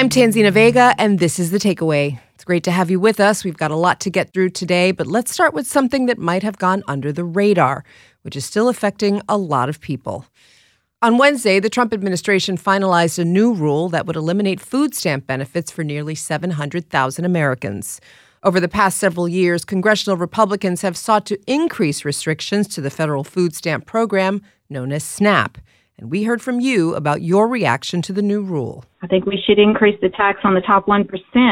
I'm Tanzina Vega, and this is The Takeaway. It's great to have you with us. We've got a lot to get through today, but let's start with something that might have gone under the radar, which is still affecting a lot of people. On Wednesday, the Trump administration finalized a new rule that would eliminate food stamp benefits for nearly 700,000 Americans. Over the past several years, congressional Republicans have sought to increase restrictions to the federal food stamp program known as SNAP. And we heard from you about your reaction to the new rule. I think we should increase the tax on the top 1%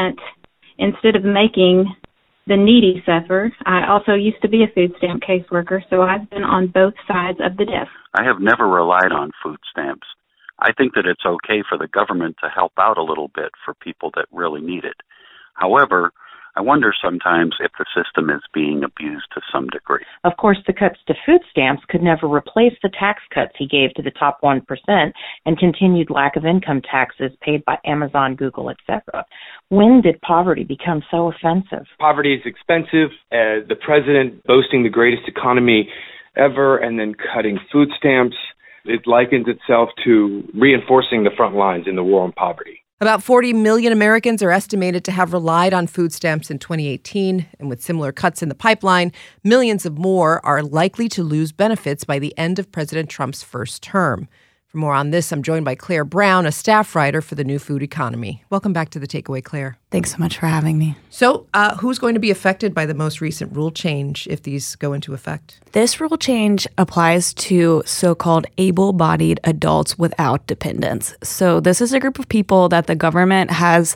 instead of making the needy suffer. I also used to be a food stamp caseworker, so I've been on both sides of the desk. I have never relied on food stamps. I think that it's okay for the government to help out a little bit for people that really need it. However, I wonder sometimes if the system is being abused to some degree. Of course, the cuts to food stamps could never replace the tax cuts he gave to the top 1% and continued lack of income taxes paid by Amazon, Google, etc. When did poverty become so offensive? Poverty is expensive. The president boasting the greatest economy ever and then cutting food stamps, it likens itself to reinforcing the front lines in the war on poverty. About 40 million Americans are estimated to have relied on food stamps in 2018, and with similar cuts in the pipeline, millions of more are likely to lose benefits by the end of President Trump's first term. For more on this, I'm joined by Claire Brown, a staff writer for the New Food Economy. Welcome back to The Takeaway, Claire. Thanks so much for having me. So, who's going to be affected by the most recent rule change if these go into effect? This rule change applies to so-called able-bodied adults without dependents. So this is a group of people that the government has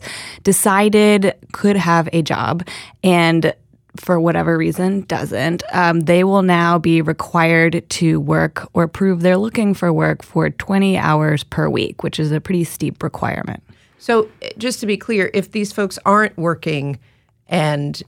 decided could have a job and for whatever reason doesn't. They will now be required to work or prove they're looking for work for 20 hours per week, which is a pretty steep requirement. So just to be clear, if these folks aren't working and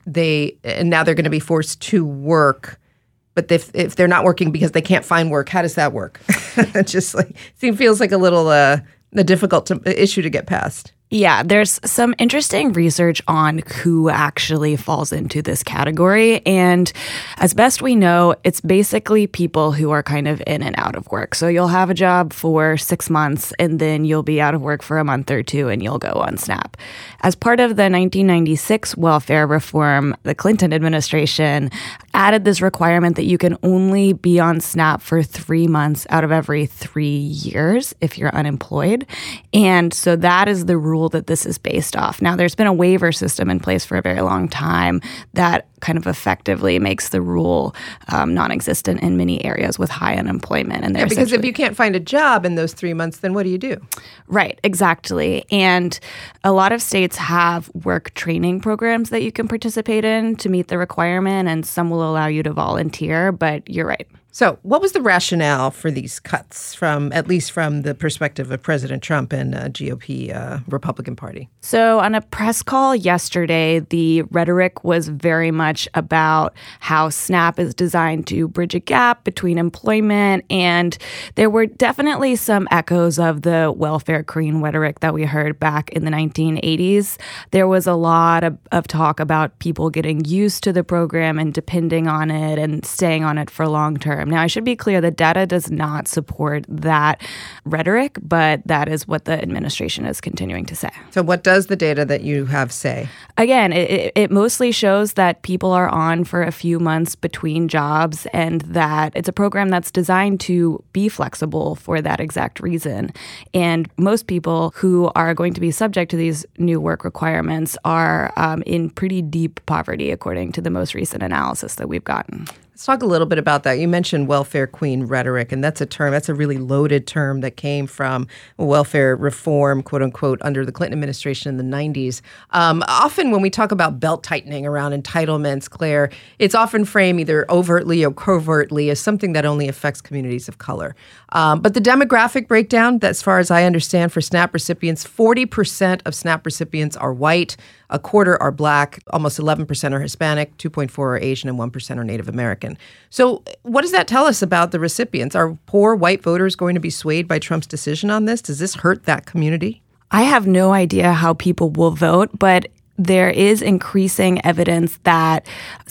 now they're going to be forced to work, but if they're not working because they can't find work, how does that work? It just feels like a little a difficult issue to get past. Yeah, there's some interesting research on who actually falls into this category. And as best we know, it's basically people who are kind of in and out of work. So you'll have a job for 6 months and then you'll be out of work for a month or two and you'll go on SNAP. As part of the 1996 welfare reform, the Clinton administration added this requirement that you can only be on SNAP for 3 months out of every 3 years if you're unemployed. And so that is the rule that this is based off. Now, there's been a waiver system in place for a very long time that kind of effectively makes the rule non-existent in many areas with high unemployment. And because if you can't find a job in those 3 months, then what do you do? Right, exactly. And a lot of states have work training programs that you can participate in to meet the requirement, and some will allow you to volunteer, but you're right. So what was the rationale for these cuts, at least from the perspective of President Trump and GOP Republican Party? So on a press call yesterday, the rhetoric was very much about how SNAP is designed to bridge a gap between employment, and there were definitely some echoes of the welfare queen rhetoric that we heard back in the 1980s. There was a lot of talk about people getting used to the program and depending on it and staying on it for long term. Now, I should be clear, the data does not support that rhetoric, but that is what the administration is continuing to say. So what does the data that you have say? Again, it mostly shows that people are on for a few months between jobs and that it's a program that's designed to be flexible for that exact reason. And most people who are going to be subject to these new work requirements are in pretty deep poverty, according to the most recent analysis that we've gotten. Let's talk a little bit about that. You mentioned welfare queen rhetoric, and that's a really loaded term that came from welfare reform, quote unquote, under the Clinton administration in the 90s. Often when we talk about belt tightening around entitlements, Claire, it's often framed either overtly or covertly as something that only affects communities of color. But the demographic breakdown, as far as I understand, for SNAP recipients, 40% of SNAP recipients are white, a quarter are Black, almost 11% are Hispanic, 2.4% are Asian, and 1% are Native American. So what does that tell us about the recipients? Are poor white voters going to be swayed by Trump's decision on this? Does this hurt that community? I have no idea how people will vote, but there is increasing evidence that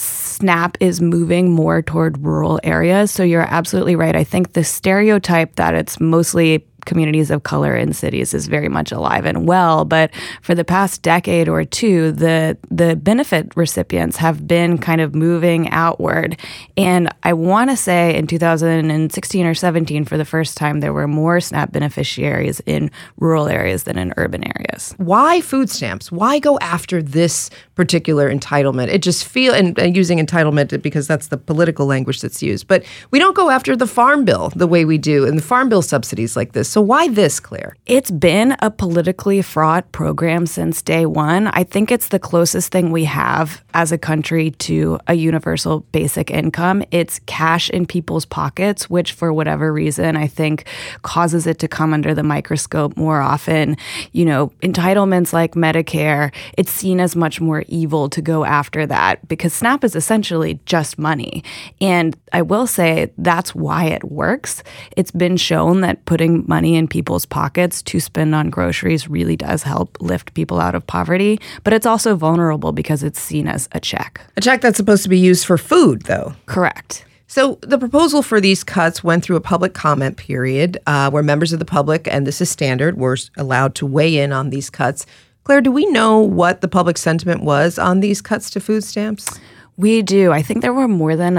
SNAP is moving more toward rural areas. So you're absolutely right. I think the stereotype that it's mostly communities of color in cities is very much alive and well. But for the past decade or two, the benefit recipients have been kind of moving outward. And I want to say in 2016 or 17, for the first time, there were more SNAP beneficiaries in rural areas than in urban areas. Why food stamps? Why go after this particular entitlement? It just feels, and using entitlement because that's the political language that's used, but we don't go after the Farm Bill the way we do and the Farm Bill subsidies like this. So why this, Claire? It's been a politically fraught program since day one. I think it's the closest thing we have as a country to a universal basic income. It's cash in people's pockets, which for whatever reason, I think causes it to come under the microscope more often. You know, entitlements like Medicare, it's seen as much more evil to go after that because SNAP is essentially just money. And I will say that's why it works. It's been shown that putting money in people's pockets to spend on groceries really does help lift people out of poverty. But it's also vulnerable because it's seen as a check. A check that's supposed to be used for food, though. Correct. So the proposal for these cuts went through a public comment period where members of the public, and this is standard, were allowed to weigh in on these cuts. Claire, do we know what the public sentiment was on these cuts to food stamps? We do. I think there were more than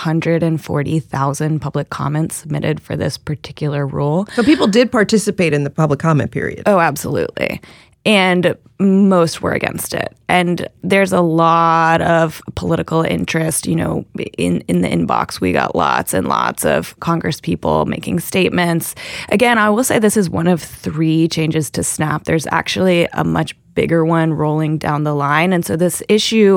140,000 public comments submitted for this particular rule. So people did participate in the public comment period. Oh, absolutely. And most were against it. And there's a lot of political interest, you know, in the inbox. We got lots and lots of Congress people making statements. Again, I will say this is one of 3 changes to SNAP. There's actually a much bigger one rolling down the line. And so this issue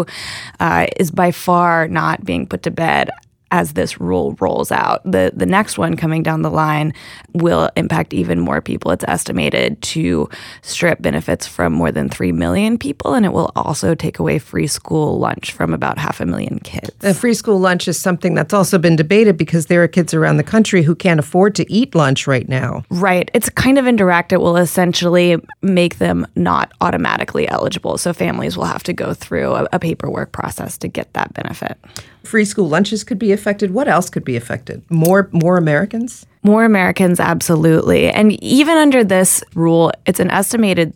is by far not being put to bed as this rule rolls out. The next one coming down the line will impact even more people. It's estimated to strip benefits from more than 3 million people, and it will also take away free school lunch from about 500,000 kids. The free school lunch is something that's also been debated because there are kids around the country who can't afford to eat lunch right now. Right. It's kind of indirect. It will essentially make them not automatically eligible. So families will have to go through a paperwork process to get that benefit. Free school lunches could be affected. What else could be affected? More Americans? More Americans, absolutely. And even under this rule, it's an estimated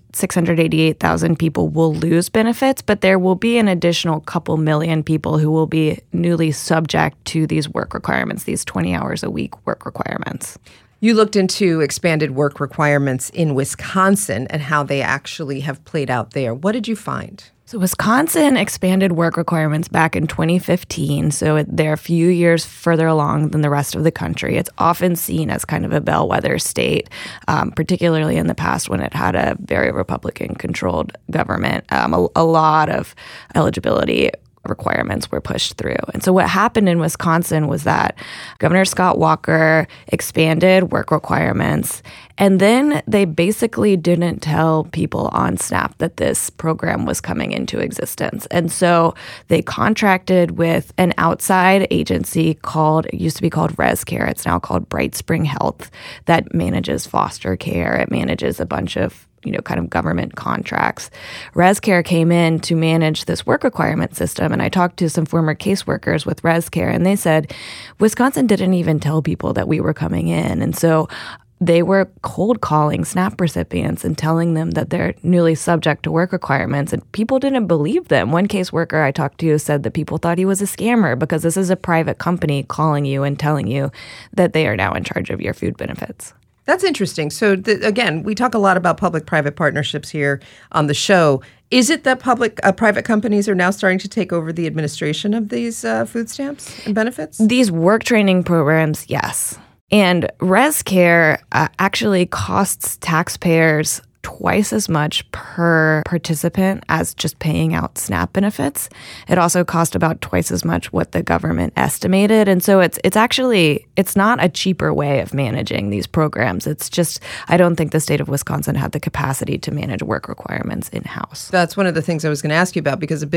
688,000 people will lose benefits, but there will be an additional couple million people who will be newly subject to these work requirements, these 20 hours a week work requirements. You looked into expanded work requirements in Wisconsin and how they actually have played out there. What did you find? So Wisconsin expanded work requirements back in 2015, so they're a few years further along than the rest of the country. It's often seen as kind of a bellwether state, particularly in the past when it had a very Republican-controlled government. A lot of eligibility requirements were pushed through. And so what happened in Wisconsin was that Governor Scott Walker expanded work requirements, and then they basically didn't tell people on SNAP that this program was coming into existence. And so they contracted with an outside agency it used to be called ResCare. It's now called Bright Spring Health, that manages foster care. It manages a bunch of kind of government contracts. ResCare came in to manage this work requirement system, and I talked to some former caseworkers with ResCare, and they said Wisconsin didn't even tell people that we were coming in. And so they were cold calling SNAP recipients and telling them that they're newly subject to work requirements, and people didn't believe them. One caseworker I talked to said that people thought he was a scammer because this is a private company calling you and telling you that they are now in charge of your food benefits. That's interesting. So, again, we talk a lot about public-private partnerships here on the show. Is it that private companies are now starting to take over the administration of these food stamps and benefits? These work training programs, yes. And ResCare actually costs taxpayers twice as much per participant as just paying out SNAP benefits. It also cost about twice as much what the government estimated. And so it's not a cheaper way of managing these programs. It's just, I don't think the state of Wisconsin had the capacity to manage work requirements in-house. That's one of the things I was going to ask you about, because a big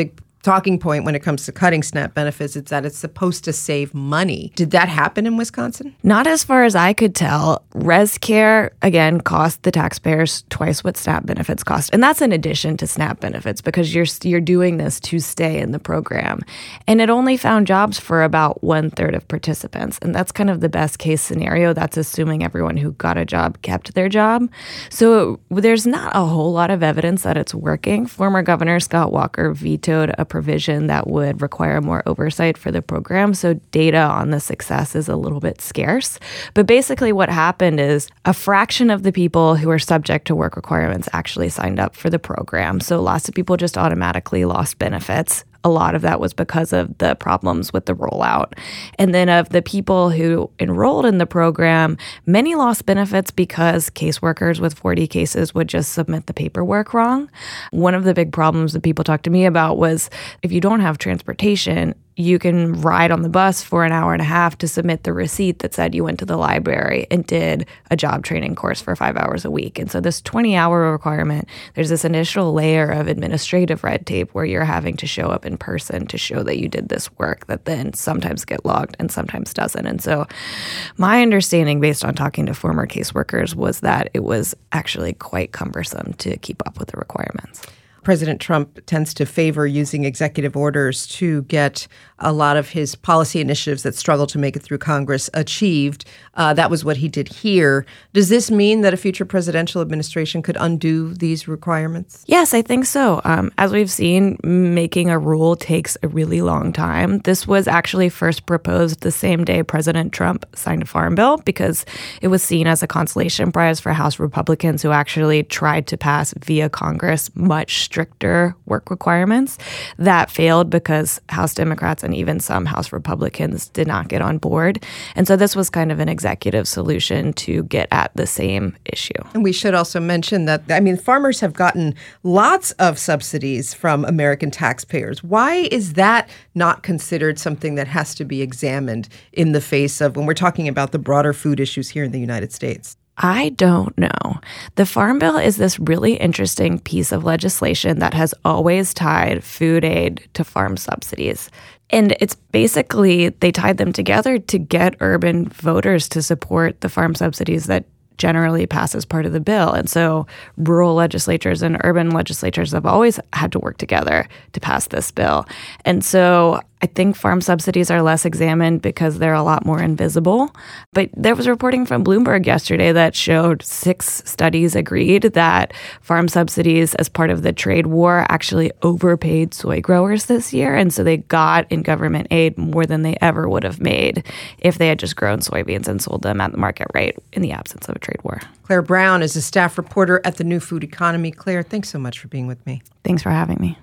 talking point when it comes to cutting SNAP benefits. It's that it's supposed to save money. Did that happen in Wisconsin? Not as far as I could tell. ResCare, again, cost the taxpayers twice what SNAP benefits cost. And that's in addition to SNAP benefits because you're doing this to stay in the program. And it only found jobs for about 1/3 of participants. And that's kind of the best case scenario. That's assuming everyone who got a job kept their job. So there's not a whole lot of evidence that it's working. Former Governor Scott Walker vetoed a provision that would require more oversight for the program. So data on the success is a little bit scarce. But basically what happened is a fraction of the people who are subject to work requirements actually signed up for the program. So lots of people just automatically lost benefits. A lot of that was because of the problems with the rollout. And then of the people who enrolled in the program, many lost benefits because caseworkers with 40 cases would just submit the paperwork wrong. One of the big problems that people talked to me about was if you don't have transportation, you can ride on the bus for an hour and a half to submit the receipt that said you went to the library and did a job training course for 5 hours a week. And so this 20-hour requirement, there's this initial layer of administrative red tape where you're having to show up in person to show that you did this work that then sometimes get logged and sometimes doesn't. And so my understanding based on talking to former caseworkers was that it was actually quite cumbersome to keep up with the requirements. President Trump tends to favor using executive orders to get a lot of his policy initiatives that struggle to make it through Congress achieved. That was what he did here. Does this mean that a future presidential administration could undo these requirements? Yes, I think so. As we've seen, making a rule takes a really long time. This was actually first proposed the same day President Trump signed a farm bill because it was seen as a consolation prize for House Republicans who actually tried to pass via Congress much stricter work requirements. That failed because House Democrats and even some House Republicans did not get on board. And so this was kind of an executive solution to get at the same issue. And we should also mention that, farmers have gotten lots of subsidies from American taxpayers. Why is that not considered something that has to be examined in the face of when we're talking about the broader food issues here in the United States? I don't know. The Farm Bill is this really interesting piece of legislation that has always tied food aid to farm subsidies. And it's basically, they tied them together to get urban voters to support the farm subsidies that generally pass as part of the bill. And so rural legislatures and urban legislatures have always had to work together to pass this bill. And so I think farm subsidies are less examined because they're a lot more invisible. But there was reporting from Bloomberg yesterday that showed 6 studies agreed that farm subsidies as part of the trade war actually overpaid soy growers this year. And so they got in government aid more than they ever would have made if they had just grown soybeans and sold them at the market rate in the absence of a trade war. Claire Brown is a staff reporter at the New Food Economy. Claire, thanks so much for being with me. Thanks for having me.